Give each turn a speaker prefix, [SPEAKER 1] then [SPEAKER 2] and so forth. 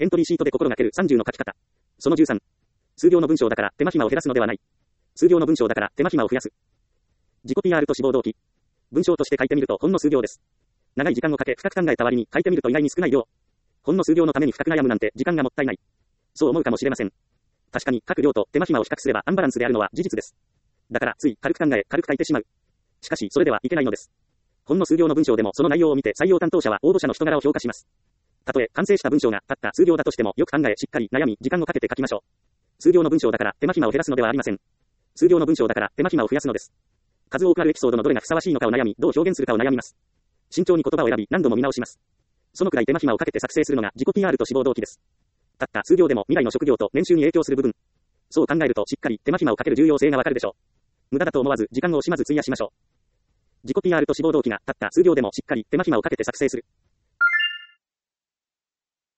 [SPEAKER 1] エントリーシートで心がける30の書き方。その13。数行の文章だから手間暇を減らすのではない。数行の文章だから手間暇を増やす。自己 PR と志望動機。文章として書いてみるとほんの数行です。長い時間をかけ深く考えた割に書いてみると意外に少ない量。ほんの数行のために深く悩むなんて時間がもったいない。そう思うかもしれません。確かに書く量と手間暇を比較すればアンバランスであるのは事実です。だからつい軽く考え軽く書いてしまう。しかしそれではいけないのです。ほんの数行の文章でもその内容を見て採用担当者は応募者の人柄を評価します。たとえ完成した文章がたった数行だとしてもよく考えしっかり悩み時間をかけて書きましょう。数行の文章だから手間暇を減らすのではありません。数行の文章だから手間暇を増やすのです。数多くあるエピソードのどれがふさわしいのかを悩みどう表現するかを悩みます。慎重に言葉を選び何度も見直します。そのくらい手間暇をかけて作成するのが自己 PR と志望動機です。たった数行でも未来の職業と年収に影響する部分。そう考えるとしっかり手間暇をかける重要性がわかるでしょう。無駄だと思わず時間を惜しまず費やしましょう。自己 PR と志望動機がたった数行でもしっかり手間暇をかけて作成する。